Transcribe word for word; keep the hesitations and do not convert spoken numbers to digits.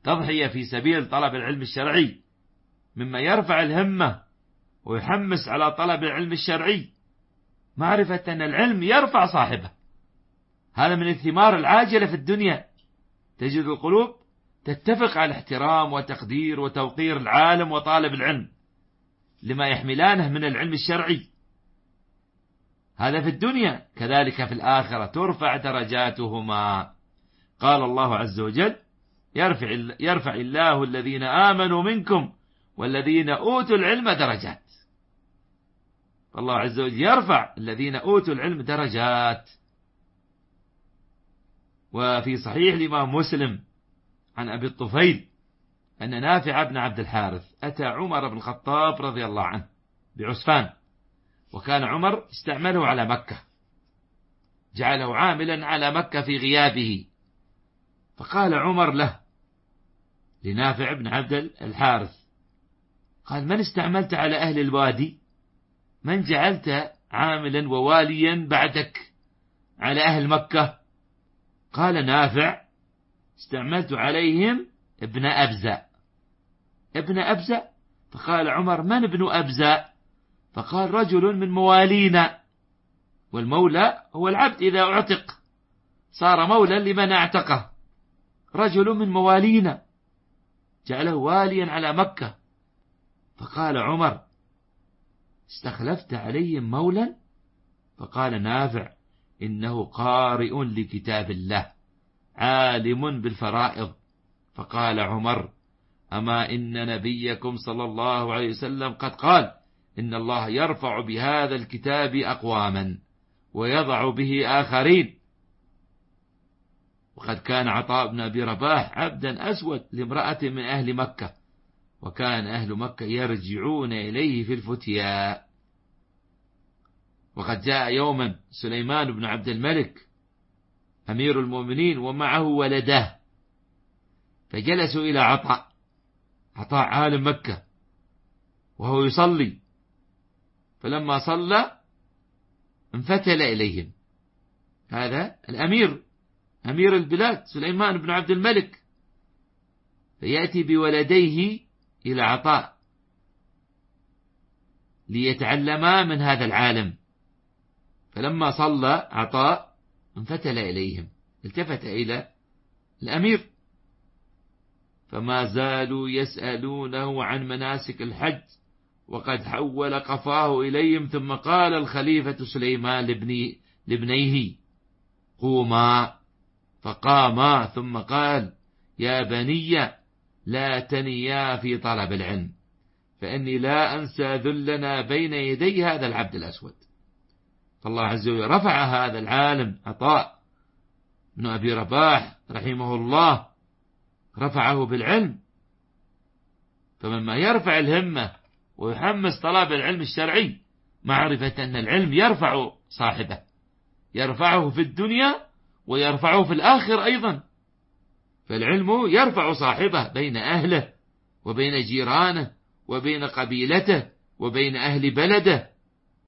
تضحية في سبيل طلب العلم الشرعي مما يرفع الهمة ويحمس على طلب العلم الشرعي، معرفة أن العلم يرفع صاحبه. هذا من الثمار العاجلة في الدنيا. تجد القلوب تتفق على احترام وتقدير وتوقير العالم وطالب العلم لما يحملانه من العلم الشرعي. هذا في الدنيا، كذلك في الآخرة ترفع درجاتهما. قال الله عز وجل: يرفع, يرفع الله الذين آمنوا منكم والذين أوتوا العلم درجات. الله عز وجل يرفع الذين أوتوا العلم درجات. وفي صحيح الإمام مسلم عن أبي الطفيل أن نافع بن عبد الحارث أتى عمر بن الخطاب رضي الله عنه بعسفان، وكان عمر استعمله على مكة، جعله عاملا على مكة في غيابه. فقال عمر له لنافع بن عبد الحارث، قال: من استعملت على أهل الوادي؟ من جعلت عاملا وواليا بعدك على أهل مكة؟ قال نافع: استعملت عليهم ابن أبزة. ابن أبزة؟ فقال عمر: من ابن أبزة؟ فقال: رجل من موالينا، والمولى هو العبد إذا أعتق صار مولا لمن أعتقه، رجل من موالينا جعله واليا على مكة. فقال عمر: استخلفت عليهم مولا؟ فقال نافع: إنه قارئ لكتاب الله عالم بالفرائض. فقال عمر: أما إن نبيكم صلى الله عليه وسلم قد قال: إن الله يرفع بهذا الكتاب أقواما ويضع به آخرين. وقد كان عطاء بن أبي رباح عبدا أسود لامرأة من أهل مكة، وكان أهل مكة يرجعون إليه في الفتيا. وقد جاء يوما سليمان بن عبد الملك أمير المؤمنين ومعه ولده، فجلسوا إلى عطاء، عطاء عالم مكة، وهو يصلي، فلما صلى انفتل إليهم هذا الأمير، أمير البلاد سليمان بن عبد الملك، فيأتي بولديه إلى عطاء ليتعلما من هذا العالم. فلما صلى عطاء انفتل إليهم، التفت إلى الأمير، فما زالوا يسألونه عن مناسك الحج، وقد حول قفاه إليهم. ثم قال الخليفة سليمان لابني لابنيه: قوما. فقاما، ثم قال: يا بني لا تنيا في طلب العلم، فإني لا أنسى ذلنا بين يدي هذا العبد الأسود. فالله عز وجل رفع هذا العالم عطاء بن أبي رباح رحمه الله، رفعه بالعلم. فمما يرفع الهمة ويحمس طلاب العلم الشرعي معرفة أن العلم يرفع صاحبه، يرفعه في الدنيا ويرفعه في الآخر أيضا. فالعلم يرفع صاحبه بين أهله وبين جيرانه وبين قبيلته وبين أهل بلده،